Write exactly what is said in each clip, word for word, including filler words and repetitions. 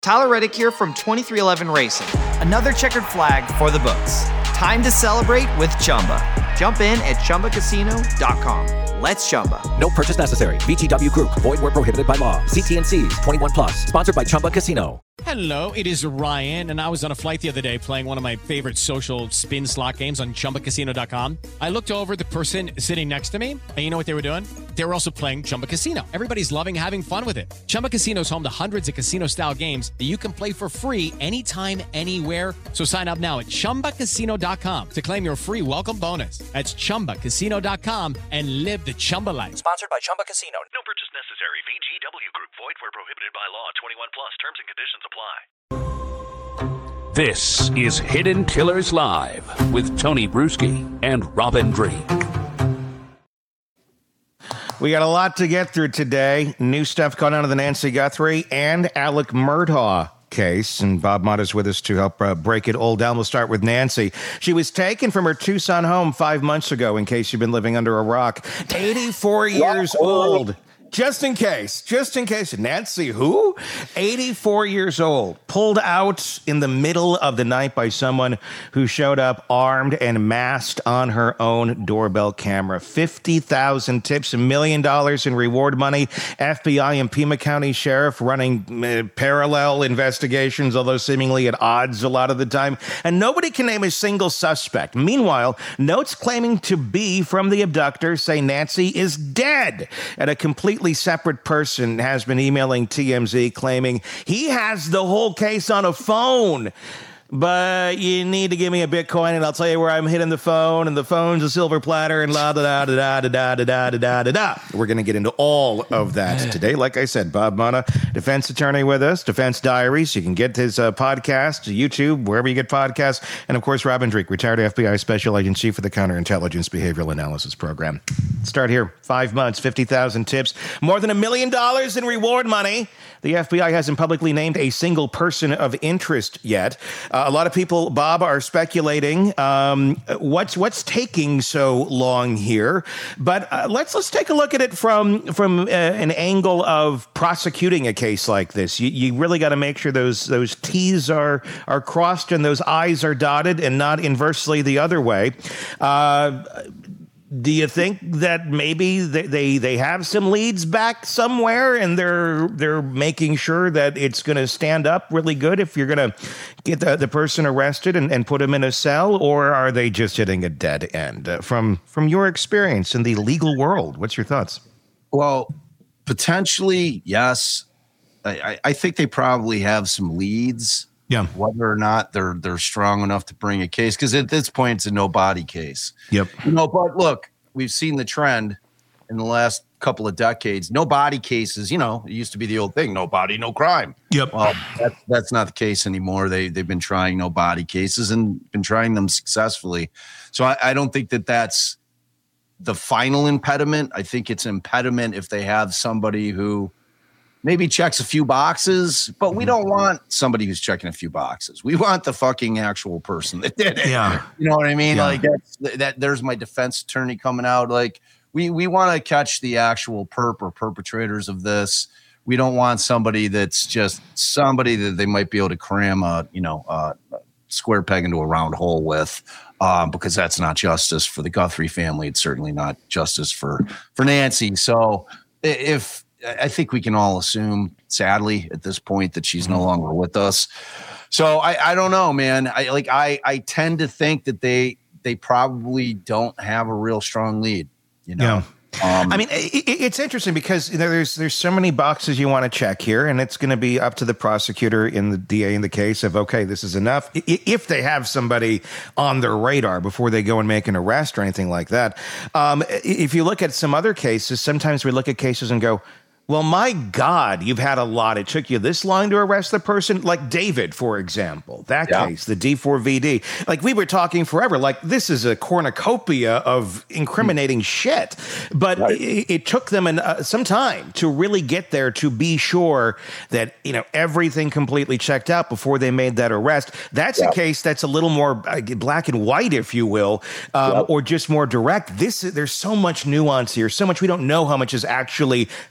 Tyler Reddick here from twenty-three eleven Racing. Another checkered flag for the books. Time to celebrate with Chumba. Jump in at Chumba Casino dot com. Let's Chumba. No purchase necessary. V G W Group. Void where prohibited by law. See T and C's. twenty-one plus. Sponsored by Chumba Casino. Hello, it is Ryan, and I was on a flight the other day playing one of my favorite social spin slot games on Chumba Casino dot com. I looked over at the person sitting next to me, and you know what they were doing? They were also playing Chumba Casino. Everybody's loving having fun with it. Chumba Casino is home to hundreds of casino-style games that you can play for free anytime, anywhere. So sign up now at Chumba Casino dot com to claim your free welcome bonus. That's Chumba Casino dot com and live the Chumba life. Sponsored by Chumba Casino. No purchase necessary. V G W Group. Void where prohibited by law. twenty-one plus. Terms and conditions apply. This is Hidden Tillers Live with Tony Bruschi and Robin Drake. We got a lot to get through today. New stuff going on in the Nancy Guthrie and Alec Murdaugh case, and Bob Mott is with us to help uh, break it all down. We'll start with Nancy. She was taken from her Tucson home five months ago, in case you've been living under a rock. eighty-four years old. Just in case, just in case. Nancy, who? eighty-four years old, pulled out in the middle of the night by someone who showed up armed and masked on her own doorbell camera. fifty thousand tips, a million dollars in reward money. F B I and Pima County Sheriff running uh, parallel investigations, although seemingly at odds a lot of the time. And nobody can name a single suspect. Meanwhile, notes claiming to be from the abductor say Nancy is dead, and a completely separate person has been emailing T M Z claiming he has the whole case on a phone. But you need to give me a Bitcoin, and I'll tell you where I'm hitting the phone, and the phone's a silver platter, and la da da da da da da da da da da da. We're going to get into all of that today. Like I said, Bob Mott, defense attorney with us, Defense Diaries. You can get his uh, podcast, YouTube, wherever you get podcasts. And, of course, Robin Drake, retired F B I Special Agent Chief of the Counterintelligence Behavioral Analysis Program. Start here. Five months, fifty thousand tips, more than a million dollars in reward money. The F B I hasn't publicly named a single person of interest yet. Uh, a lot of people, Bob, are speculating um, what's what's taking so long here. But uh, let's let's take a look at it from from uh, an angle of prosecuting a case like this. You, you really got to make sure those those T's are are crossed and those I's are dotted, and not inversely the other way. Uh, Do you think that maybe they, they, they have some leads back somewhere, and they're they're making sure that it's going to stand up really good if you're going to get the, the person arrested and, and put him in a cell, or are they just hitting a dead end? Uh, from from your experience in the legal world, what's your thoughts? Well, potentially, yes. I, I think they probably have some leads. Yeah. Whether or not they're they're strong enough to bring a case, because at this point it's a no body case. Yep. You know, but look, we've seen the trend in the last couple of decades. No body cases, you know, it used to be the old thing, no body, no crime. Yep. Well, that's that's not the case anymore. They they've been trying no body cases and been trying them successfully. So I, I don't think that that's the final impediment. I think it's impediment if they have somebody who maybe checks a few boxes, but we don't want somebody who's checking a few boxes. We want the fucking actual person that did it. Yeah. You know what I mean? Yeah. Like that's, that there's my defense attorney coming out. Like we, we want to catch the actual perp or perpetrators of this. We don't want somebody that's just somebody that they might be able to cram a, you know, a square peg into a round hole with, um, because that's not justice for the Guthrie family. It's certainly not justice for, for Nancy. So if, I think we can all assume, sadly, at this point, that she's no longer with us. So I, I don't know, man. I like I I tend to think that they they probably don't have a real strong lead. You know. Yeah. Um, I mean, it, it's interesting because you know, there's there's so many boxes you want to check here, and it's going to be up to the prosecutor and the D A in the case of, okay, this is enough. If they have somebody on their radar before they go and make an arrest or anything like that. Um, if you look at some other cases, sometimes we look at cases and go, well, my God, you've had a lot. It took you this long to arrest the person? Like David, for example, that yeah. case, the D four V D. Like we were talking forever, like this is a cornucopia of incriminating mm. shit. But right. it, it took them an, uh, some time to really get there to be sure that, you know, everything completely checked out before they made that arrest. That's yeah. a case that's a little more uh, black and white, if you will, um, yep. or just more direct. This, there's so much nuance here, so much we don't know how much is actually part of the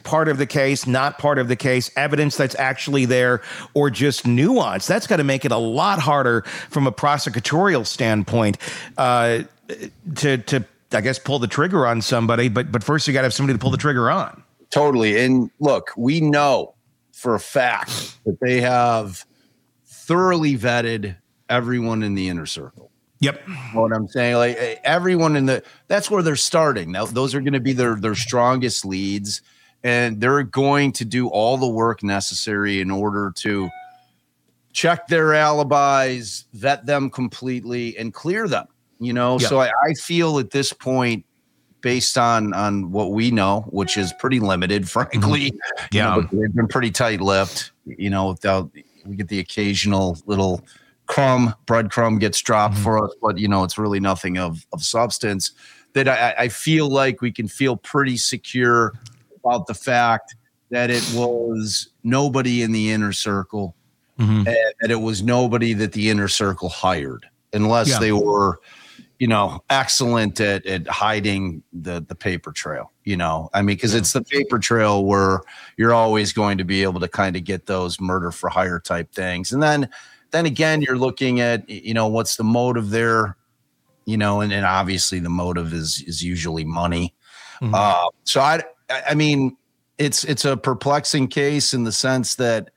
the case, not part of the case, evidence that's actually there, or just nuance. That's got to make it a lot harder from a prosecutorial standpoint uh, to, to, I guess, pull the trigger on somebody. But but first, you got to have somebody to pull the trigger on. Totally. And look, we know for a fact that they have thoroughly vetted everyone in the inner circle. Yep. You know what I'm saying? Like everyone in the, that's where they're starting. Now, those are going to be their, their strongest leads, and they're going to do all the work necessary in order to check their alibis, vet them completely, and clear them, you know? Yep. So I, I feel at this point, based on, on what we know, which is pretty limited, frankly, mm-hmm. yeah, you know, they've been pretty tight-lipped, you know, without, we get the occasional little crumb, breadcrumb gets dropped mm-hmm. for us, but you know, it's really nothing of, of substance. That I, I feel like we can feel pretty secure about the fact that it was nobody in the inner circle, mm-hmm. and that it was nobody that the inner circle hired, unless yeah. they were, you know, excellent at, at hiding the, the paper trail, you know, I mean, cause yeah. it's the paper trail where you're always going to be able to kind of get those murder for hire type things. And then, then again, you're looking at, you know, what's the motive there, you know, and, and obviously the motive is, is usually money. Mm-hmm. Uh, so I, I mean, it's, it's a perplexing case in the sense that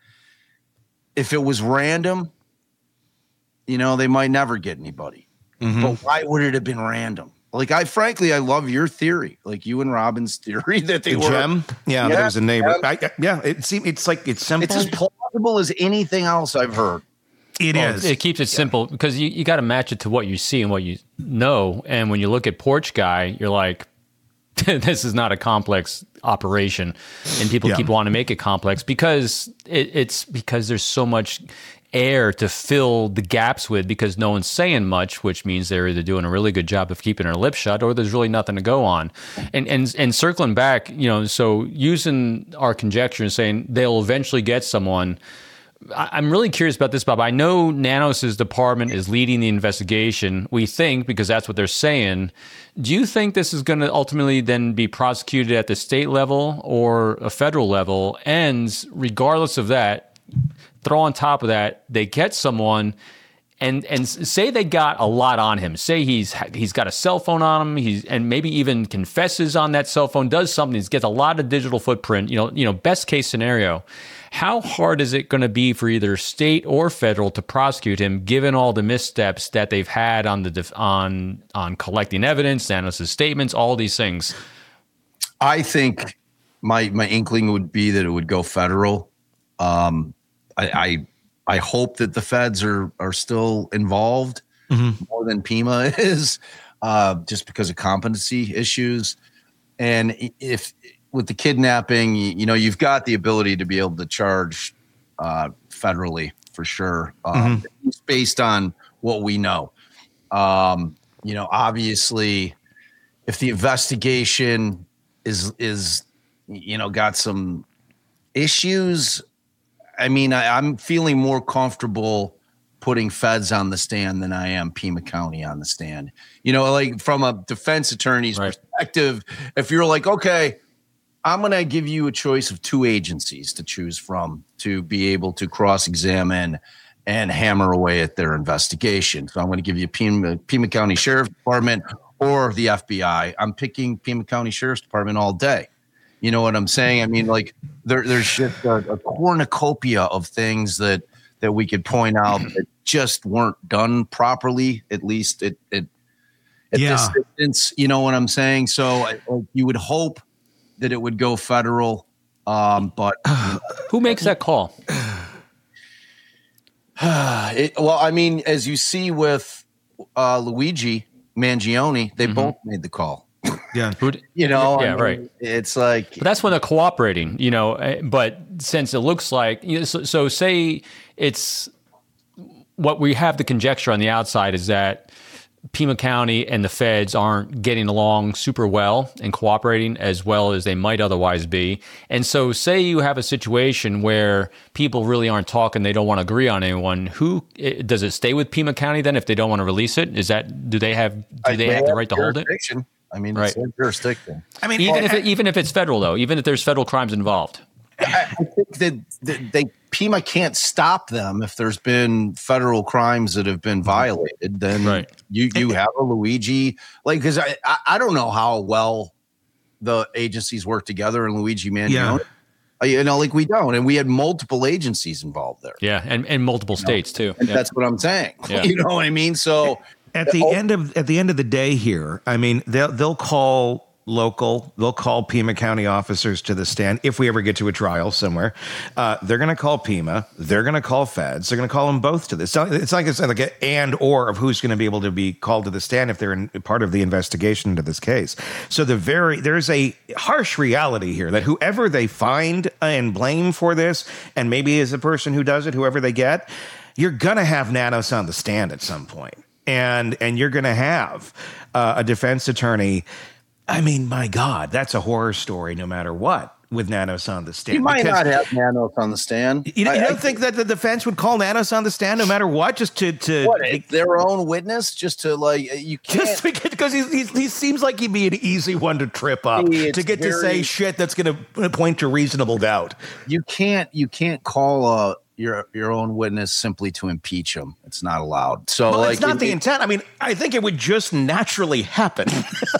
if it was random, you know, they might never get anybody. Mm-hmm. But why would it have been random? Like, I frankly, I love your theory, like you and Robin's theory that they the were gem. Yeah, yeah, there was a neighbor. Yeah, I, yeah it seems it's like it's simple. It's as plausible as anything else I've heard. It well, is. It keeps it simple yeah. because you, you got to match it to what you see and what you know. And when you look at Porch Guy, you're like, this is not a complex operation, and people yeah. keep wanting to make it complex because it, it's because there's so much air to fill the gaps with because no one's saying much, which means they're either doing a really good job of keeping their lips shut or there's really nothing to go on. And and and circling back, you know, so using our conjecture and saying they'll eventually get someone. I'm really curious about this, Bob. I know Nanos' department is leading the investigation, we think, because that's what they're saying. Do you think this is going to ultimately then be prosecuted at the state level or a federal level? And regardless of that, throw on top of that, they get someone and and say they got a lot on him. Say he's he's got a cell phone on him, he's and maybe even confesses on that cell phone, does something, gets a lot of digital footprint. You know, you know, best case scenario. How hard is it going to be for either state or federal to prosecute him, given all the missteps that they've had on the def- on on collecting evidence, Nanos' statements, all these things? I think my my inkling would be that it would go federal. Um, I, I I hope that the feds are are still involved mm-hmm. more than Pima is, uh, just because of competency issues. And if with the kidnapping, you know, you've got the ability to be able to charge uh, federally for sure, um, mm-hmm. based on what we know. Um, you know, obviously, if the investigation is is you know got some issues, I mean, I, I'm feeling more comfortable putting feds on the stand than I am Pima County on the stand. You know, like from a defense attorney's right. perspective, if you're like, okay, I'm going to give you a choice of two agencies to choose from to be able to cross-examine and hammer away at their investigation. So I'm going to give you Pima, Pima County Sheriff's Department or the F B I. I'm picking Pima County Sheriff's Department all day. You know what I'm saying? I mean, like there, there's just a, a cornucopia of things that that we could point out that just weren't done properly, at least at, at, at yeah. this distance. You know what I'm saying? So I, you would hope that it would go federal, um, but who makes that call? it, well, I mean, as you see with uh, Luigi Mangione, they mm-hmm. both made the call. Yeah, you know, yeah, I mean, right. It's like, but that's when they're cooperating, you know. But since it looks like, you know, so, so say it's what we have the conjecture on the outside is that Pima County and the feds aren't getting along super well and cooperating as well as they might otherwise be. And so say you have a situation where people really aren't talking, they don't want to agree on anyone. Who does it stay with Pima County then if they don't want to release it? Is that, do they have, do they, they have the right to hold it? I mean, Right. it's their jurisdiction. I mean, Even well, if it, even if it's federal, though, even if there's federal crimes involved. I, I think that, that they Pima can't stop them if there's been federal crimes that have been violated. Then Right. you you have a Luigi, like, because I, I I don't know how well the agencies work together in Luigi Mangione. Yeah. Uh, You know, like we don't, and we had multiple agencies involved there. Yeah, and, and multiple states too. And Yeah. that's what I'm saying. Yeah. You know what I mean? So at the Oh. end of at the end of the day here, I mean, they'll they'll call local, they'll call Pima County officers to the stand if we ever get to a trial somewhere. Uh, they're going to call Pima. They're going to call feds. They're going to call them both to this. So it's like it's like an and or of who's going to be able to be called to the stand if they're in, part of the investigation into this case. So the very there's a harsh reality here that whoever they find and blame for this, and maybe is the person who does it, whoever they get, you're going to have Nanos on the stand at some point. And and you're going to have uh, a defense attorney. I mean, my God, that's a horror story no matter what with Nanos on the stand. you might Because not have Nanos on the stand. You, you I- don't I- think that the defense would call Nanos on the stand no matter what, just to to What, their own witness, just to like you can't. just because he's, he's, he seems like he'd be an easy one to trip up It's to get to say very- shit that's going to point to reasonable doubt. you can't you can't call uh, your your own witness simply to impeach him. It's not allowed. So Well, like it's not it- the it- intent. I mean, I think it would just naturally happen.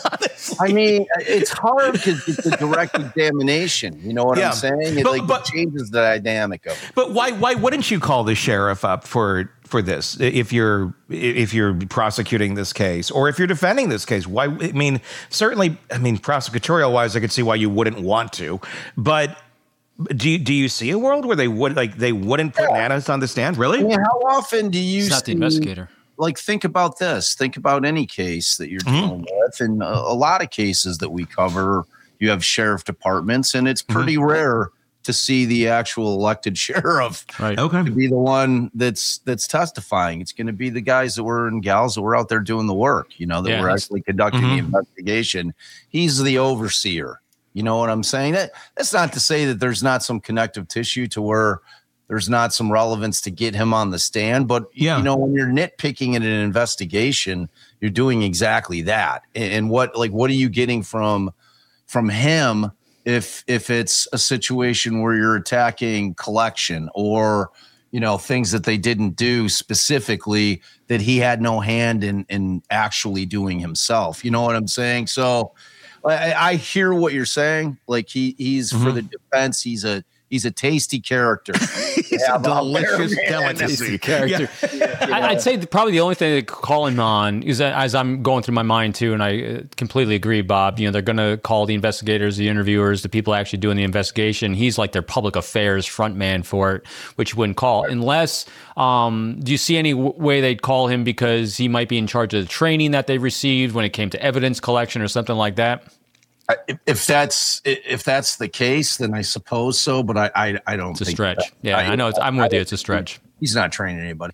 I mean, it's hard because it's a direct examination. You know what Yeah. I'm saying? It But- like but- it changes the dynamic of it. But why why wouldn't you call the sheriff up for for this if you're if you're prosecuting this case or if you're defending this case? Why? I mean, certainly, I mean, prosecutorial wise, I could see why you wouldn't want to, but. Do you, do you see a world where they would like they wouldn't put Nanos on the stand? Really? I mean, how often do you It's not the see- investigator. Like, think about this. Think about any case that you're Mm-hmm. dealing with. And a, a lot of cases that we cover, you have sheriff departments, and it's pretty Mm-hmm. rare to see the actual elected sheriff Right. Okay. to be the one that's that's testifying. It's going to be the guys that were and gals that were out there doing the work, you know, that Yeah, were that's- actually conducting Mhm. the investigation. He's the overseer. You know what I'm saying? That that's not to say that there's not some connective tissue to where there's not some relevance to get him on the stand, but Yeah. you know, when you're nitpicking in an investigation, you're doing exactly that. And, and what like what are you getting from from him if if it's a situation where you're attacking collection or you know things that they didn't do specifically that he had no hand in in actually doing himself? You know what I'm saying? So I, I hear what you're saying. Like he he's for the defense. He's a he's a tasty character. It's a delicious delicacy. Character. I- I'd say that probably the only thing they could call him on is that as I'm going through my mind too, and I uh, completely agree, Bob. You know, they're going to call the investigators, the interviewers, the people actually doing the investigation. He's like their public affairs front man for it, which you wouldn't call unless. Um, do you see any w- way they'd call him because he might be in charge of the training that they received when it came to evidence collection or something like that? If, if that's if that's the case, then I suppose so. But I I, I don't. It's a think stretch. that- Yeah, I know. It's, I'm with you. It's a stretch. He's not training anybody.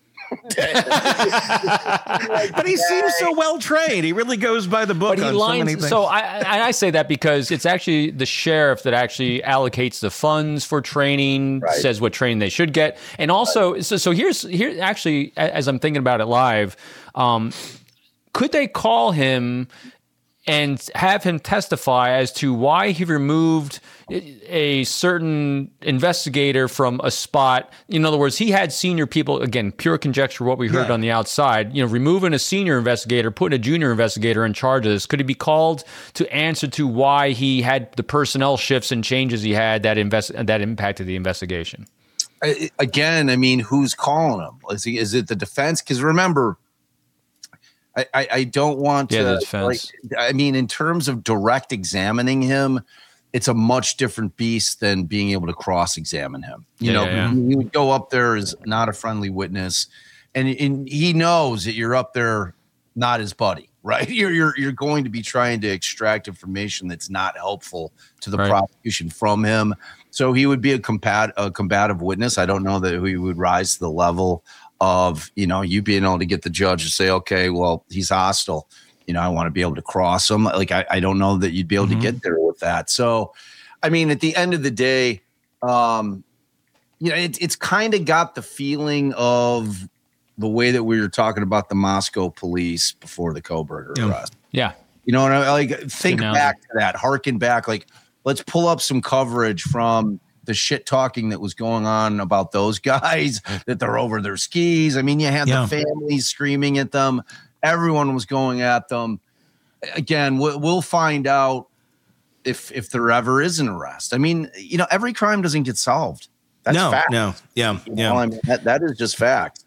But he seems so well trained. He really goes by the book But he on so many lines. things. So I, I I say that because it's actually the sheriff that actually allocates the funds for training, Right. says what training they should get, and also so so here's here actually a- as I'm thinking about it live, um, could they call him and have him testify as to why he removed a certain investigator from a spot? In other words, he had senior people, again, pure conjecture, what we heard Yeah. on the outside, you know, removing a senior investigator, putting a junior investigator in charge of this. Could he be called to answer to why he had the personnel shifts and changes he had that invest that impacted the investigation? I- Again, I mean, who's calling him? Is he? Is it the defense? Because remember, I, I, I don't want Yeah, to. the defense. Like, I mean, in terms of direct examining him, it's a much different beast than being able to cross-examine him. You Yeah, know, yeah, yeah. you would go up there as not a friendly witness, and, and he knows that you're up there not his buddy, right? You're you're you're going to be trying to extract information that's not helpful to the Right. prosecution from him. So he would be a combat a combative witness. I don't know that he would rise to the level of, you know, you being able to get the judge to say, okay, well, he's hostile. You know, I want to be able to cross him. Like, I, I don't know that you'd be able Mhm. to get there with that. So, I mean, at the end of the day, um, you know, it, it's kind of got the feeling of the way that we were talking about the Moscow police before the Koberger Yeah. arrest. Yeah. You know, and I like think back to that, harken back. Like, let's pull up some coverage from the shit talking that was going on about those guys, that they're over their skis. I mean, you had yeah. the families screaming at them. Everyone was going at them. Again, we'll, we'll find out if if there ever is an arrest. I mean, you know, every crime doesn't get solved. That's no, fact. no, yeah, you yeah. know, I mean, that, that is just fact.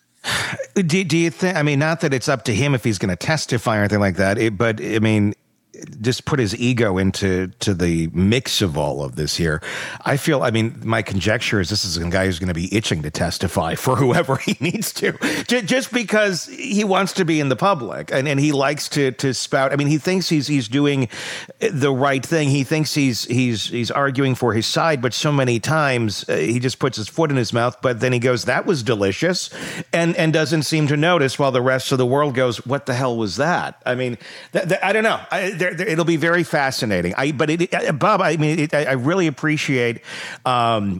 Do, do you think, I mean, not that it's up to him if he's going to testify or anything like that, it, but I mean, just put his ego into to the mix of all of this here. I feel, I mean, my conjecture is this is a guy who's going to be itching to testify for whoever he needs to, just because he wants to be in the public and, and he likes to to spout. I mean, he thinks he's he's doing the right thing. He thinks he's he's he's arguing for his side, but so many times uh, he just puts his foot in his mouth. But then he goes, "That was delicious," and and doesn't seem to notice, while the rest of the world goes, "What the hell was that?" I mean, th- th- I don't know. I, there, there, it'll be very fascinating. I, but it, it, Bob, I mean, it, I really appreciate um,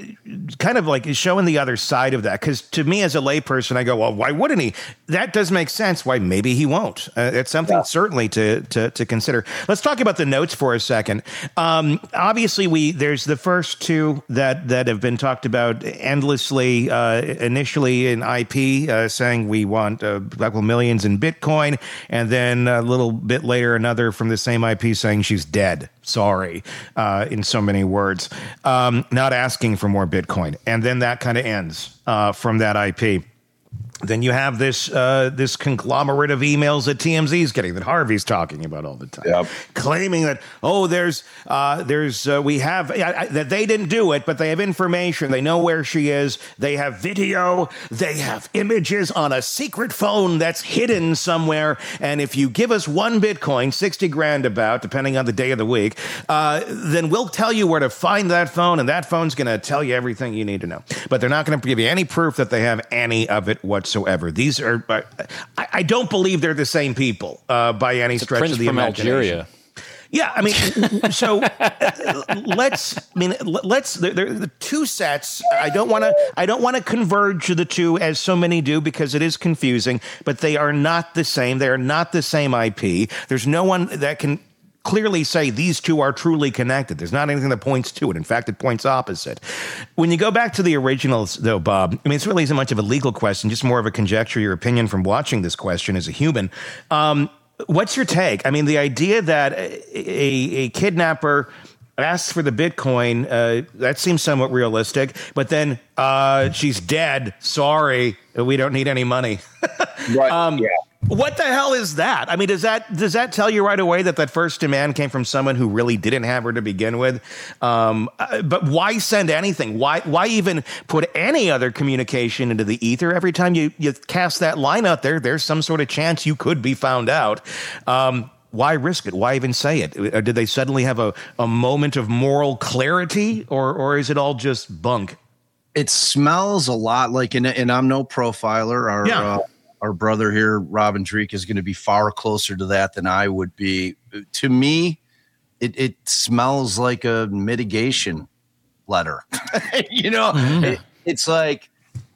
kind of like showing the other side of that. Because to me, as a layperson, I go, well, why wouldn't he? That does make sense. Why maybe he won't. Uh, it's something yeah. certainly to, to to consider. Let's talk about the notes for a second. Um, obviously, we there's the first two that that have been talked about endlessly. Uh, initially in I P, uh, saying we want a couple millions in Bitcoin, and then a little bit later, another from the same I P saying she's dead. Sorry, uh, in so many words, um, not asking for more Bitcoin. And then that kind of ends uh, from that I P. Then you have this uh, this conglomerate of emails that T M Z is getting, that Harvey's talking about all the time, yep. claiming that, oh, there's uh, there's uh, we have I, I, that they didn't do it, but they have information. They know where she is. They have video. They have images on a secret phone that's hidden somewhere. And if you give us one Bitcoin, sixty grand about, depending on the day of the week, uh, then we'll tell you where to find that phone, and that phone's going to tell you everything you need to know. But they're not going to give you any proof that they have any of it whatsoever. These are, I, I don't believe they're the same people uh, by any it's stretch Prince of the from imagination. Algeria. Yeah, I mean, so uh, let's. I mean, let's. They're, they're the two sets. I don't want to. I don't want to converge the two as so many do, because it is confusing. But they are not the same. They are not the same I P. There's no one that can clearly say these two are truly connected. There's not anything that points to it. In fact, it points opposite. When you go back to the originals, though, Bob, I mean, it's really isn't much of a legal question, just more of a conjecture, your opinion from watching this question as a human. Um, what's your take? I mean, the idea that a, a, a kidnapper asks for the Bitcoin, uh, that seems somewhat realistic, but then uh, she's dead. Sorry, we don't need any money. Right, um, yeah. What the hell is that? I mean, does that does that tell you right away that that first demand came from someone who really didn't have her to begin with? Um, but why send anything? Why why even put any other communication into the ether? Every time you, you cast that line out there, there's some sort of chance you could be found out. Um, why risk it? Why even say it? Or did they suddenly have a, a moment of moral clarity, or or is it all just bunk? It smells a lot like, and, and I'm no profiler. Our, yeah. uh, our brother here, Robin Dreek, is going to be far closer to that than I would be. To me, it, it smells like a mitigation letter. you know, mm-hmm. it, it's like,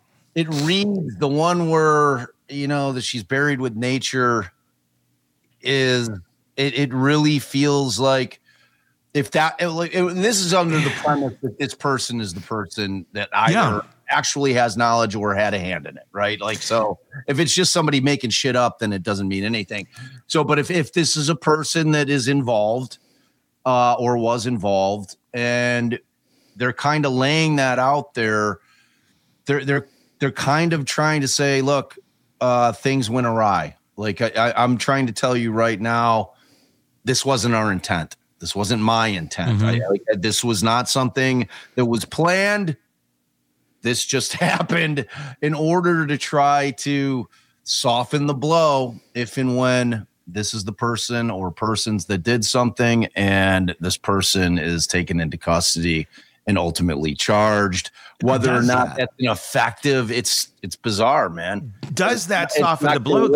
it reads, the one where, you know, that she's buried with nature is, it, it really feels like, if that, it, it, this is under the premise that this person is the person that either yeah. actually has knowledge or had a hand in it, right? Like, so if it's just somebody making shit up, then it doesn't mean anything. So, but if, if this is a person that is involved uh, or was involved, and they're kind of laying that out there, they're, they're, they're kind of trying to say, look, uh, things went awry. Like I, I, I'm trying to tell you right now, this wasn't our intent. This wasn't my intent. Mm-hmm. I, like, this was not something that was planned. This just happened in order to try to soften the blow if and when this is the person or persons that did something, and this person is taken into custody and ultimately charged. Whether or not that. that's effective, it's it's bizarre, man. Does that it's soften the blow, though?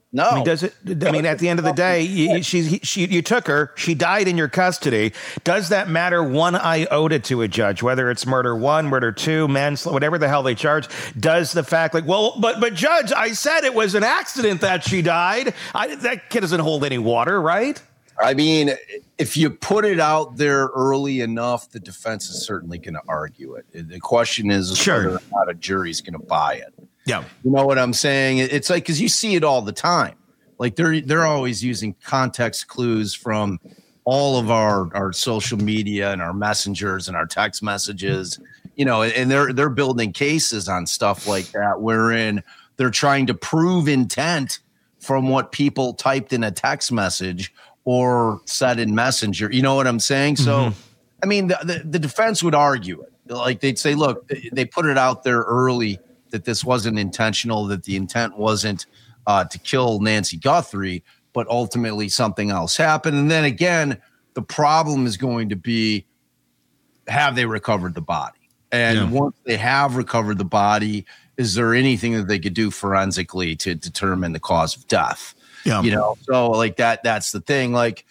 No. I mean, does it? I mean, at the end of the day, you, she, she, you took her. She died in your custody. Does that matter one iota to a judge? Whether it's murder one, murder two, manslaughter, whatever the hell they charge. Does the fact like, well, but but judge, I said it was an accident that she died. I, that kid doesn't hold any water, right? I mean, if you put it out there early enough, the defense is certainly going to argue it. The question is Sure. whether or not a jury's going to buy it. Yeah. You know what I'm saying? It's like, because you see it all the time. Like they're they're always using context clues from all of our, our social media and our messengers and our text messages, you know, and they're they're building cases on stuff like that, wherein they're trying to prove intent from what people typed in a text message or said in Messenger. You know what I'm saying? So, mm-hmm. I mean, the, the, the defense would argue it. Like they'd say, look, they put it out there early that this wasn't intentional, that the intent wasn't uh, to kill Nancy Guthrie, but ultimately something else happened. And then again, the problem is going to be, have they recovered the body? And yeah. once they have recovered the body, is there anything that they could do forensically to determine the cause of death? Yeah. You know, so like that, that's the thing. Like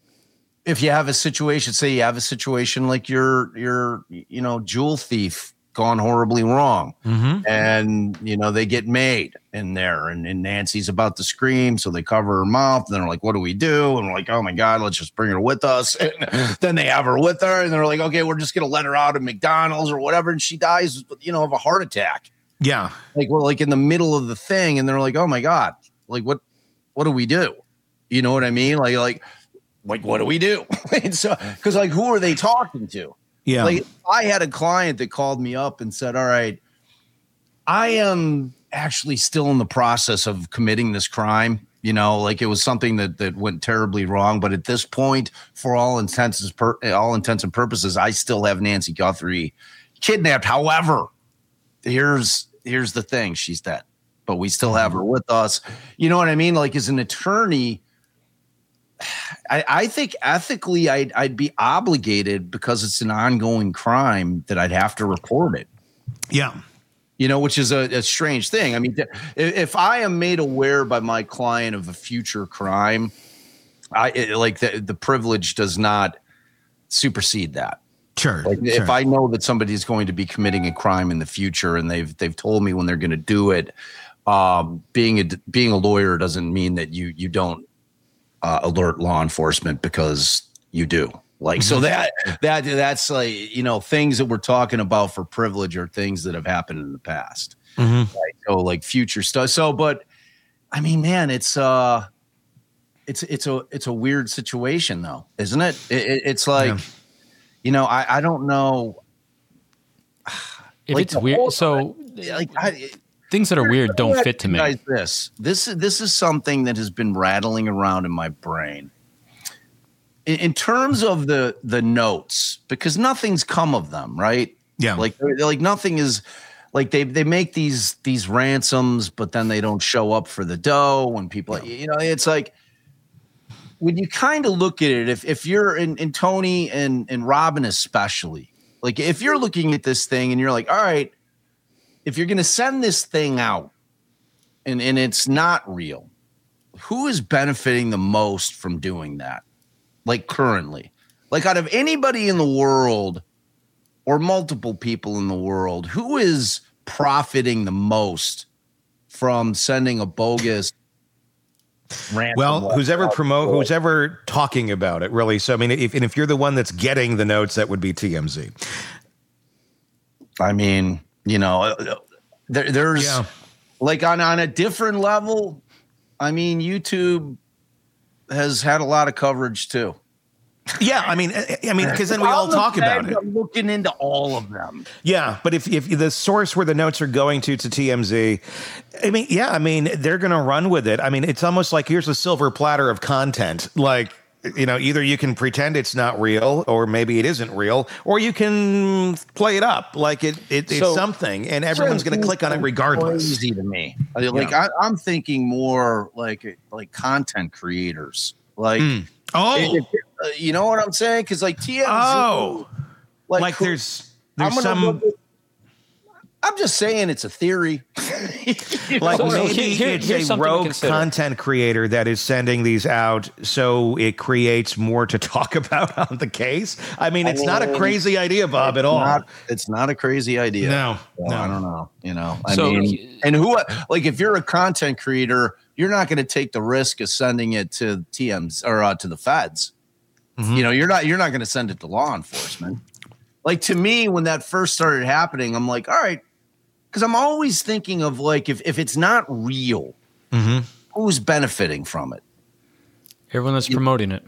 if you have a situation, say you have a situation like your, your, you know, jewel thief gone horribly wrong, mm-hmm. and you know they get made in there, and, and Nancy's about to scream, so they cover her mouth. And they're like, "What do we do?" And we're like, "Oh my god, let's just bring her with us." And then they have her with her, and they're like, "Okay, we're just gonna let her out of McDonald's or whatever," and she dies, you know, of a heart attack. Yeah, like we're like in the middle of the thing, and they're like, "Oh my god, like what, what do we do?" You know what I mean? Like, like, like, what do we do? So, because like, who are they talking to? Yeah. Like I had a client that called me up and said, all right, I am actually still in the process of committing this crime. You know, like it was something that, that went terribly wrong. But at this point, for all intents and per, all intents and purposes, I still have Nancy Guthrie kidnapped. However, here's, here's the thing. She's dead, but we still have her with us. You know what I mean? Like as an attorney, I, I think ethically I'd, I'd be obligated because it's an ongoing crime that I'd have to report it. Yeah. You know, which is a, a strange thing. I mean, if I am made aware by my client of a future crime, I it, like the, the privilege does not supersede that. Sure. Like sure. If I know that somebody's going to be committing a crime in the future and they've they've told me when they're going to do it, um, being a being a lawyer doesn't mean that you you don't Uh, alert law enforcement, because you do. Like, so that, that, that's like, you know, things that we're talking about for privilege are things that have happened in the past. Mm-hmm. Right? So like future stuff. So, but I mean, man, it's, uh, it's, it's a, it's a weird situation though, isn't it? it, it it's like, yeah. you know, I, I don't know. If like it's weird. So like, I, things that are weird don't fit to me. Guys, this this is this is something that has been rattling around in my brain. In, in terms of the the notes, because nothing's come of them, right? Yeah, like like nothing is like they they make these these ransoms, but then they don't show up for the dough when people, you know, it's like when you kind of look at it. If if you're in, in Tony and and Robin especially, like if you're looking at this thing and you're like, all right, if you're going to send this thing out and, and it's not real, who is benefiting the most from doing that? Like currently, like out of anybody in the world or multiple people in the world, who is profiting the most from sending a bogus ransom? Well, who's ever promote, who's ever talking about it, really. So, I mean, if, and if you're the one that's getting the notes, that would be T M Z. I mean, you know, there, there's yeah. like on, on a different level. I mean, YouTube has had a lot of coverage too. Yeah, I mean, I mean, because then we all talk about it. I'm looking into all of them. Yeah, but if if the source where the notes are going to to T M Z, I mean, yeah, I mean, they're going to run with it. I mean, it's almost like here's a silver platter of content, like. You know, either you can pretend it's not real, or maybe it isn't real, or you can play it up like it, it it's so, something, and everyone's going to click on it regardless. Crazy to me. Like yeah. I, I'm thinking more like like content creators. Like, mm. oh, it, it, uh, you know what I'm saying? Because like T M Z, oh, like, like there's there's I'm some. I'm just saying it's a theory. Like So- so maybe here- it's here's a something to rogue consider. content creator that is sending these out so it creates more to talk about on the case. I mean, it's not a crazy idea, Bob, at all. Not, it's not a crazy idea. No, So, no. I don't know. You know, I So- mean, and who, like, if you're a content creator, you're not going to take the risk of sending it to T Ms or uh, to the feds. Mm-hmm. You know, you're not, you're not going to send it to law enforcement. Like, to me, when that first started happening, I'm like, all right, because I'm always thinking of like, if, if it's not real, Mm-hmm. who's benefiting from it? Everyone that's promoting it.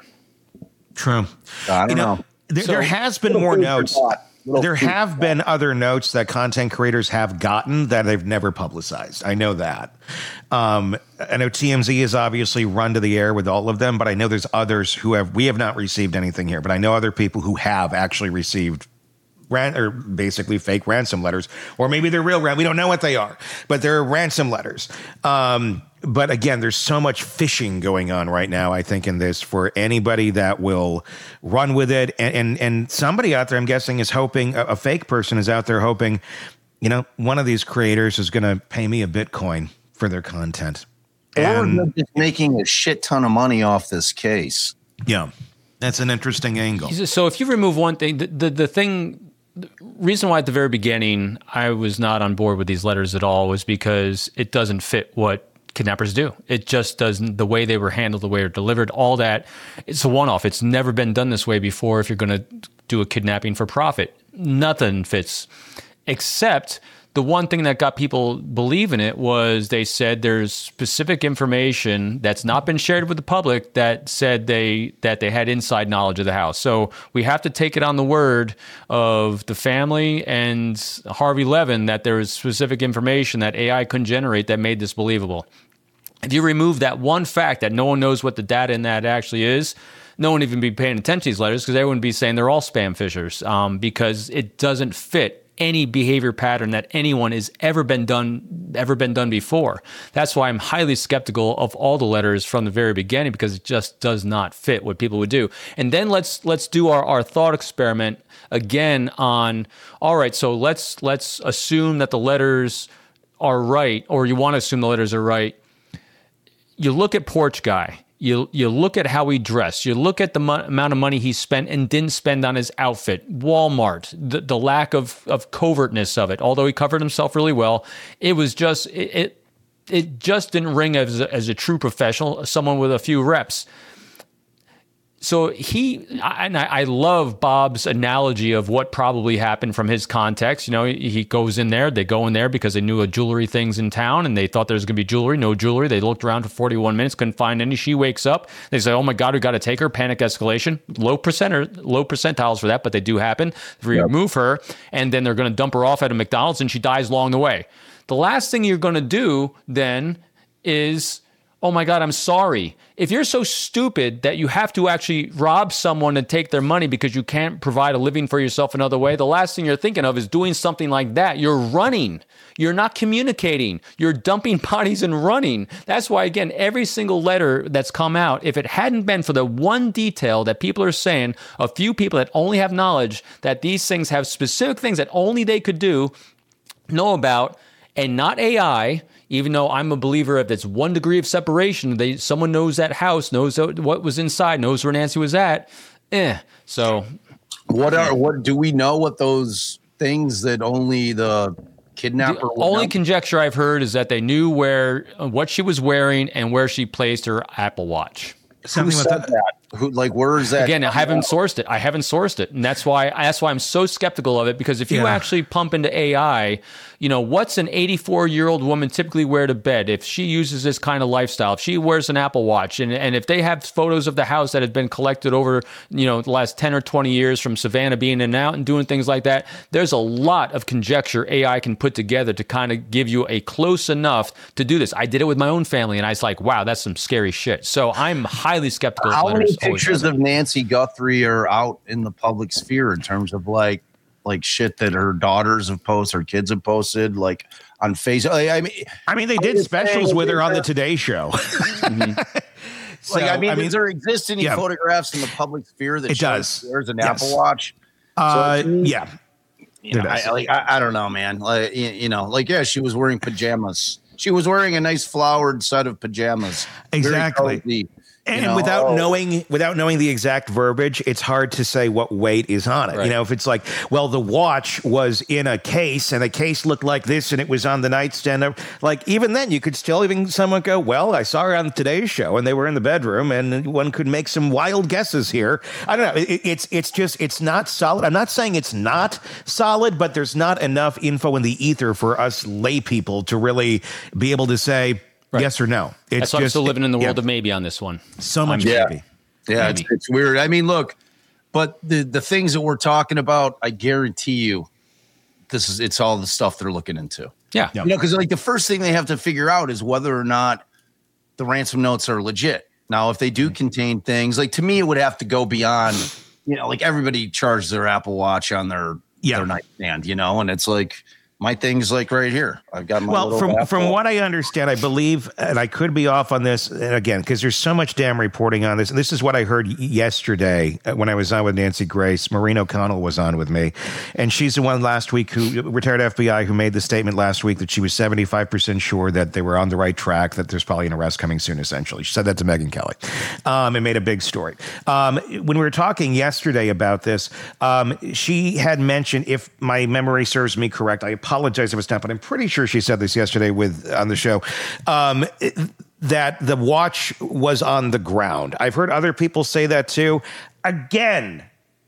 True. I don't You know, know. there, So- there has been more notes. There have been other notes that content creators have gotten that they've never publicized. I know that. Um, I know T M Z has obviously run to the air with all of them, but I know there's others who have. We have not received anything here, but I know other people who have actually received ran or basically fake ransom letters, or maybe they're real. We don't know what they are, but they're ransom letters. Um, but again, there's so much phishing going on right now, I think, in this for anybody that will run with it. And and, and somebody out there, I'm guessing, is hoping, a, a fake person is out there hoping, you know, one of these creators is going to pay me a Bitcoin for their content. Or And they're just making a shit ton of money off this case. yeah, that's an interesting angle. So if you remove one thing, the, the, the thing, the reason why at the very beginning I was not on board with these letters at all was because it doesn't fit what kidnappers do. It just doesn't, the way they were handled, the way they're delivered, all that. It's a one-off. It's never been done this way before if you're going to do a kidnapping for profit. Nothing fits, except the one thing that got people believe in it was they said there's specific information that's not been shared with the public that said they that they had inside knowledge of the house. So we have to take it on the word of the family and Harvey Levin that there is specific information that A I couldn't generate that made this believable. If you remove that one fact that no one knows what the data in that actually is, no one even be paying attention to these letters because they wouldn't be saying they're all spam fishers um, because it doesn't fit any behavior pattern that anyone has ever been done ever been done before. That's why I'm highly skeptical of all the letters from the very beginning because it just does not fit what people would do. And then let's let's do our, our thought experiment again on, all right, so let's let's assume that the letters are right, or you want to assume the letters are right. You look at Porch Guy. You you look at how he dressed. You look at the mo- amount of money he spent and didn't spend on his outfit. Walmart, the, the lack of, of covertness of it. Although he covered himself really well, it was just it it, it just didn't ring as a, as a true professional, someone with a few reps. So he, I, and I, I love Bob's analogy of what probably happened from his context. You know, he, he goes in there, they go in there because they knew a jewelry thing's in town and they thought there was going to be jewelry, no jewelry. They looked around for forty-one minutes, couldn't find any. She wakes up. They say, oh my God, we got to take her. Panic escalation. Low percenter, low percentiles for that, but they do happen. They remove her and then they're going to dump her off at a McDonald's and she dies along the way. The last thing you're going to do then is, oh my God, I'm sorry. If you're so stupid that you have to actually rob someone and take their money because you can't provide a living for yourself another way, the last thing you're thinking of is doing something like that. You're running. You're not communicating. You're dumping bodies and running. That's why, again, every single letter that's come out, if it hadn't been for the one detail that people are saying, a few people that only have knowledge that these things have specific things that only they could do, know about, and not A I, even though I'm a believer if it's one degree of separation, they someone knows that house, knows what was inside, knows where Nancy was at. Eh. So what are what do we know what those things that only the kidnapper the would only know? conjecture I've heard is that they knew where what she was wearing and where she placed her Apple Watch. Who Something with said that. that? Who, like, where is that? Again, I haven't sourced it. I haven't sourced it, and that's why that's why I'm so skeptical of it. Because if you Yeah. actually pump into A I, you know, what's an eighty-four-year-old woman typically wear to bed if she uses this kind of lifestyle? If she wears an Apple Watch, and and if they have photos of the house that have been collected over, you know, the last ten or twenty years from Savannah being in and out and doing things like that, there's a lot of conjecture A I can put together to kind of give you a close enough to do this. I did it with my own family, and I was like, wow, that's some scary shit. So I'm highly skeptical. How of many letters always pictures have of Nancy Guthrie are out in the public sphere in terms of like like shit that her daughters have posted, her kids have posted, like on Facebook? Like, I mean, I mean, they did just specials saying, with her on the they're- Today Show. So, like, I mean, does there exist any yeah. photographs in the public sphere that It shows does. there's an Yes. Apple Watch? Uh, to me, yeah. You know, There does. I, like I, I don't know, man. Like you, you know, like yeah, she was wearing pajamas she was wearing a nice flowered set of pajamas. Exactly. Very cozy. And You know, without oh. knowing without knowing the exact verbiage, it's hard to say what weight is on it. Right. You know, if it's like, well, the watch was in a case and the case looked like this and it was on the nightstand. Like, even then, you could still even someone go, well, I saw her on Today's Show and they were in the bedroom, and one could make some wild guesses here. I don't know. It, it's it's just it's not solid. I'm not saying it's not solid, but there's not enough info in the ether for us lay people to really be able to say, right, yes or no. It's That's why I'm just, still living in the world yeah. of maybe on this one. So much I'm- Yeah. maybe. Yeah, it's, it's weird. I mean, look, but the the things that we're talking about, I guarantee you, this is it's all the stuff they're looking into. Yeah. You know, because like the first thing they have to figure out is whether or not the ransom notes are legit. Now, if they do contain things, like to me, it would have to go beyond, you know, like everybody charges their Apple Watch on their Yeah. their nightstand, you know, and it's like my thing's like right here. I've got my Well, little from Apple from Watch. what I understand, I believe, and I could be off on this, and again, because there's so much damn reporting on this. This is what I heard y- yesterday uh, when I was on with Nancy Grace. Maureen O'Connell was on with me, and she's the one last week who retired F B I who made the statement last week that she was seventy-five percent sure that they were on the right track, that there's probably an arrest coming soon. Essentially, she said that to Megyn Kelly, um, and made a big story. Um, when we were talking yesterday about this, um, she had mentioned, if my memory serves me correct, I apologize if it's not, but I'm pretty sure she said this yesterday with on the show, um, it, that the watch was on the ground. I've heard other people say that too. Again,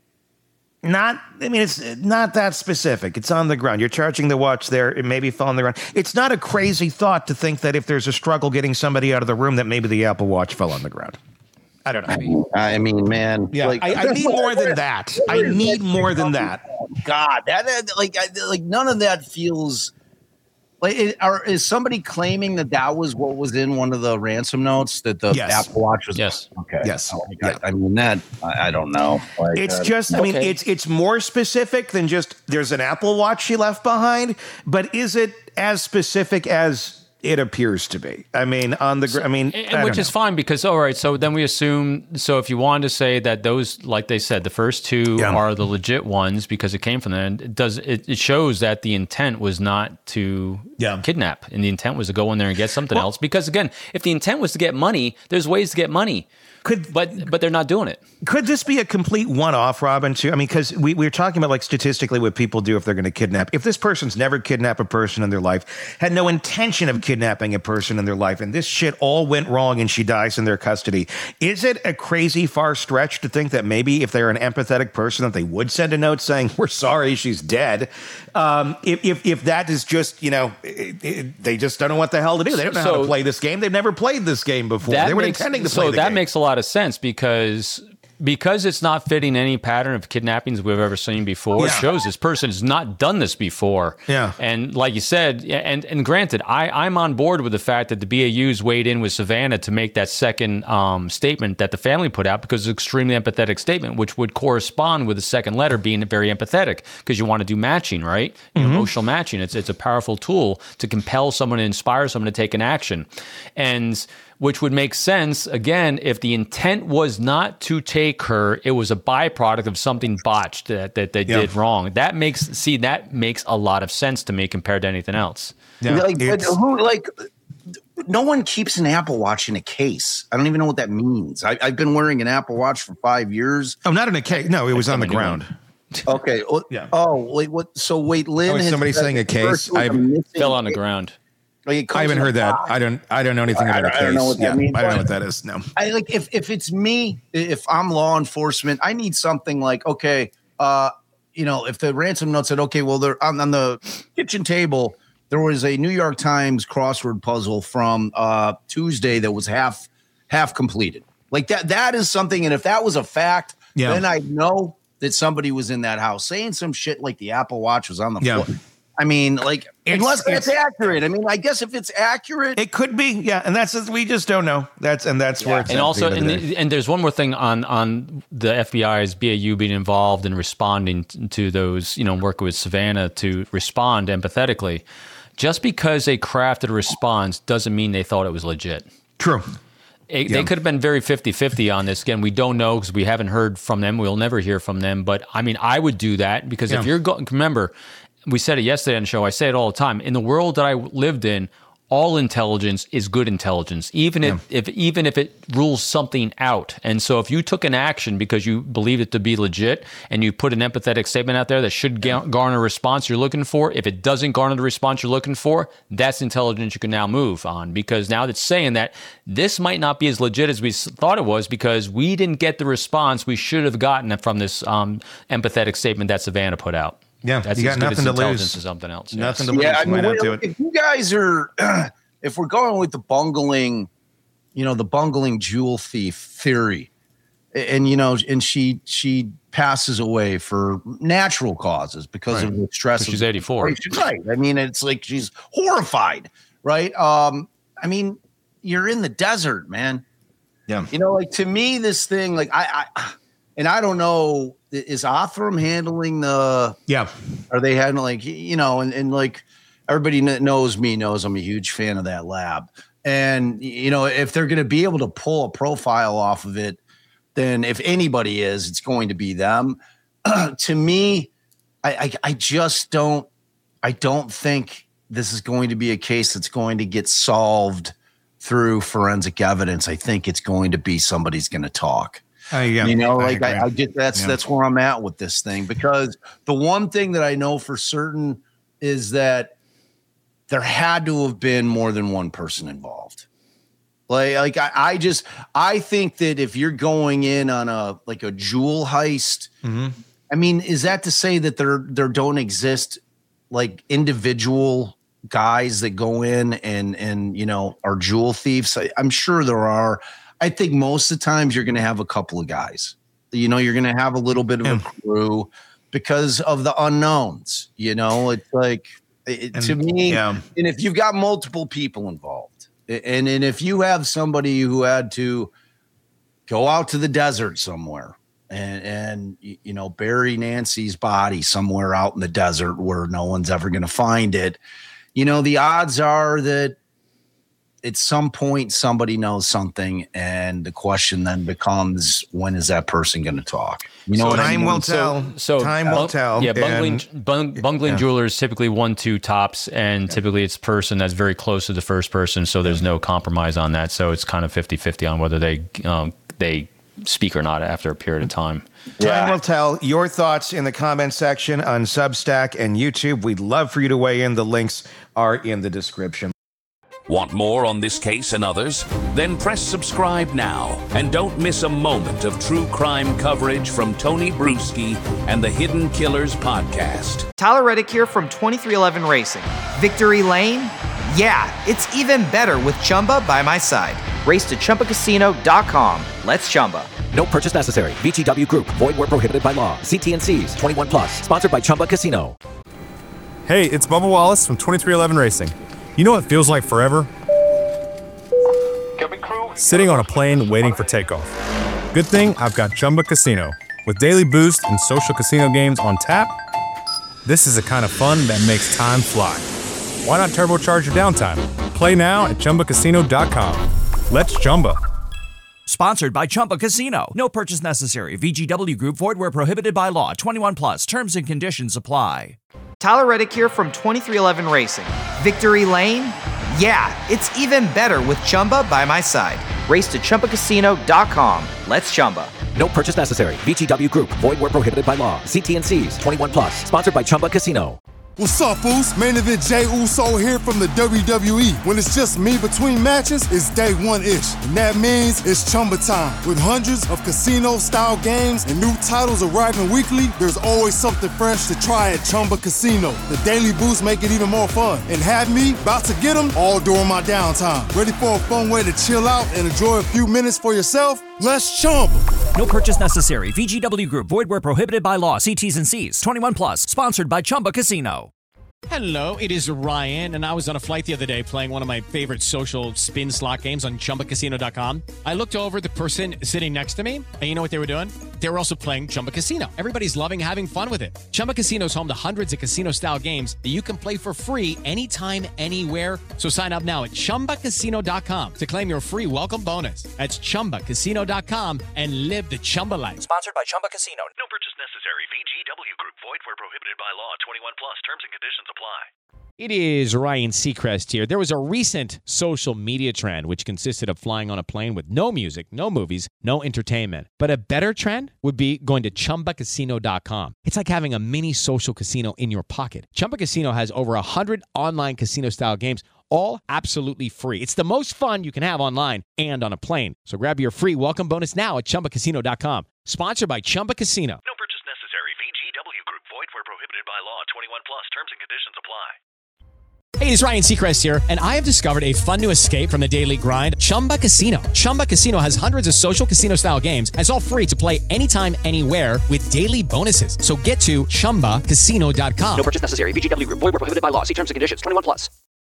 not, I mean, it's not that specific. It's on the ground. You're charging the watch there. It maybe fell on the ground. It's not a crazy thought to think that if there's a struggle getting somebody out of the room, that maybe the Apple Watch fell on the ground. I don't know. I mean, man, Yeah, like, I, I need more than that. I need more than that. God, that that- like I, like none of that feels like. It, are, is somebody claiming that that was what was in one of the ransom notes, that the Yes. Apple Watch was? Yes. Okay. Yes. Oh, Yeah. I, I mean that. I, I don't know. Like, It's uh, just, I mean, Okay. it's it's more specific than just there's an Apple Watch she left behind, but is it as specific as it appears to be? I mean, on the, gr- I mean, And, I which don't is know. fine because, all right, so then we assume, so if you wanted to say that those, like they said, the first two Yeah. are the legit ones because it came from them, it does it, it shows that the intent was not to Yeah. kidnap, and the intent was to go in there and get something else. Because again, if the intent was to get money, there's ways to get money. Could But but they're not doing it. Could this be a complete one-off, Robin, too? I mean, because we, we were talking about, like, statistically what people do if they're going to kidnap. If this person's never kidnapped a person in their life, had no intention of kidnapping a person in their life, and this shit all went wrong and she dies in their custody, is it a crazy far stretch to think that maybe if they're an empathetic person that they would send a note saying, we're sorry, she's dead? Um, if, if if that is just, you know, it, it, they just don't know what the hell to do. They don't know how So- to play this game. They've never played this game before. They were makes- intending to so play the that game. makes a lot of sense because because it's not fitting any pattern of kidnappings we've ever seen before. It Yeah. shows this person has not done this before. Yeah. And like you said, and and granted, I, I'm on board with the fact that the B A Us weighed in with Savannah to make that second um, statement that the family put out because it's an extremely empathetic statement, which would correspond with the second letter being very empathetic because you want to do matching, right? You know, emotional matching. It's it's a powerful tool to compel someone and inspire someone to take an action. And which would make sense, again, if the intent was not to take her, it was a byproduct of something botched that, that they Yeah. did wrong. That makes, see, that makes a lot of sense to me compared to anything else. Yeah, like, but it's- who, like, no one keeps an Apple Watch in a case. I don't even know what that means. I, I've been wearing an Apple Watch for five years. Oh, not in a case. No, it was on the somebody new ground. Okay. well, Yeah. Oh, wait. What? So wait, Lynn. Oh, is has somebody said saying a that the first case? was a I've- missing Fell on the case. ground. Like, it comes I haven't in a heard that. box. I don't. I don't know anything I about a don't- case. I don't know what that yeah, means, I don't know but- what that is. No. I like if if it's me, if I'm law enforcement, I need something like, okay, uh, you know, if the ransom note said, okay, well, they're on, on the kitchen table, there was a New York Times crossword puzzle from uh, Tuesday that was half half completed. Like that, that is something. And if that was a fact, Yeah. then I know that somebody was in that house saying some shit like the Apple Watch was on the Yeah. floor. I mean, like, It's- unless that's it's- accurate. I mean, I guess if it's accurate, It could be, yeah, and that's we just don't know. That's and that's where it's And at also, at the end and, of the day. and there's one more thing on on the F B I's B A U being involved in responding t- to those, you know, working with Savannah to respond empathetically. Just because they crafted a response doesn't mean they thought it was legit. True. It, Yeah. They could have been very fifty-fifty on this. Again, we don't know because we haven't heard from them. We'll never hear from them. But I mean, I would do that because Yeah. if you're going, remember, we said it yesterday on the show. I say it all the time. In the world that I lived in, all intelligence is good intelligence, even if, yeah. if even if it rules something out. And so if you took an action because you believe it to be legit and you put an empathetic statement out there that should ga- garner a response you're looking for, if it doesn't garner the response you're looking for, that's intelligence you can now move on, because now it's saying that this might not be as legit as we thought it was because we didn't get the response we should have gotten from this um, empathetic statement that Savannah put out. Yeah, that's you got nothing to lose. To something else. Nothing yes. to lose. Yeah, I mean, Why not do if it? you guys are, if we're going with the bungling, you know, the bungling jewel thief theory, and you know, and she she passes away for natural causes because right. of the stress. She's eighty-four, right? I mean, it's like she's horrified, right? Um, I mean, you're in the desert, man. Yeah, you know, like to me, this thing, like I, I and I don't know. Is Othram handling the? Yeah. Are they handling? You know, and, and like everybody that knows me knows I'm a huge fan of that lab. And you know, if they're going to be able to pull a profile off of it, then if anybody is, it's going to be them. To me, I, I I just don't. I don't think this is going to be a case that's going to get solved through forensic evidence. I think it's going to be somebody's going to talk. Uh, yeah, you know, like I, I, I get that's yeah. that's where I'm at with this thing, because the one thing that I know for certain is that there had to have been more than one person involved. Like, like I, I just I think that if you're going in on a like a jewel heist, mm-hmm. I mean, is that to say that there there don't exist like individual guys that go in and and you know are jewel thieves? I, I'm sure there are. I think most of the times you're going to have a couple of guys. You know, you're going to have a little bit of a crew because of the unknowns. You know, it's like it, and, to me. Yeah. And if you've got multiple people involved, and and if you have somebody who had to go out to the desert somewhere and and you know bury Nancy's body somewhere out in the desert where no one's ever going to find it, you know, the odds are that at some point somebody knows something, and the question then becomes, when is that person going to talk? You know, so what time I mean? will tell. So, so time will bung, tell. Yeah, bungling, and, bung, bungling yeah. jewelers typically one, two tops, and yeah. typically it's person that's very close to the first person, so there's no compromise on that. So it's kind of fifty-fifty on whether they um, they speak or not after a period of time. Yeah. Time will tell. Your thoughts in the comment section on Substack and YouTube. We'd love for you to weigh in. The links are in the description. Want more on this case and others? Then press subscribe now and don't miss a moment of true crime coverage from Tony Bruschi and the Hidden Killers podcast. Tyler Reddick here from twenty-three eleven Racing. Victory Lane? Yeah, it's even better with Chumba by my side. Race to Chumba Casino dot com. Let's Chumba. No purchase necessary. V G W Group. Void where prohibited by law. See T and C's. twenty-one plus. Sponsored by Chumba Casino. Hey, it's Bubba Wallace from twenty-three eleven Racing. You know what feels like forever? Sitting on a plane waiting for takeoff. Good thing I've got Chumba Casino. With daily boost and social casino games on tap, this is the kind of fun that makes time fly. Why not turbocharge your downtime? Play now at Chumba Casino dot com. Let's Chumba. Sponsored by Chumba Casino. No purchase necessary. V G W Group. Void where prohibited by law. twenty-one plus. Terms and conditions apply. Tyler Reddick here from twenty-three eleven Racing. Victory Lane? Yeah, it's even better with Chumba by my side. Race to Chumba Casino dot com. Let's Chumba. No purchase necessary. V G W Group. Void where prohibited by law. See T and C's. twenty-one plus. Sponsored by Chumba Casino. What's up, fools? Main Event Jey Uso here from the W W E. When it's just me between matches, it's day one-ish. And that means it's Chumba time. With hundreds of casino-style games and new titles arriving weekly, there's always something fresh to try at Chumba Casino. The daily boosts make it even more fun. And have me about to get them all during my downtime. Ready for a fun way to chill out and enjoy a few minutes for yourself? Let's Chumba. No purchase necessary. V G W Group. Void where prohibited by law. See T's and C's. twenty-one plus. Sponsored by Chumba Casino. Hello, it is Ryan, and I was on a flight the other day playing one of my favorite social spin slot games on Chumba Casino dot com. I looked over the person sitting next to me, and you know what they were doing? They were also playing Chumba Casino. Everybody's loving having fun with it. Chumba Casino is home to hundreds of casino-style games that you can play for free anytime, anywhere. So sign up now at Chumba Casino dot com to claim your free welcome bonus. That's Chumba Casino dot com and live the Chumba life. Sponsored by Chumba Casino. No purchase necessary. V G W Group. Void where prohibited by law. twenty-one plus. Terms and conditions apply. It is Ryan Seacrest here. There was a recent social media trend which consisted of flying on a plane with no music, no movies, no entertainment. But a better trend would be going to Chumba Casino dot com. It's like having a mini social casino in your pocket. Chumba Casino has over one hundred online casino-style games, all absolutely free. It's the most fun you can have online and on a plane. So grab your free welcome bonus now at Chumba Casino dot com. Sponsored by Chumba Casino. No purchase necessary. V G W Group. Void where prohibited by law. twenty-one plus. Terms and conditions apply. Hey, it's Ryan Seacrest here, and I have discovered a fun new escape from the daily grind, Chumba Casino. Chumba Casino has hundreds of social casino-style games, and it's all free to play anytime, anywhere with daily bonuses. So get to Chumba Casino dot com. No purchase necessary. V G W Group. Void where prohibited by law. See terms and conditions. twenty-one plus.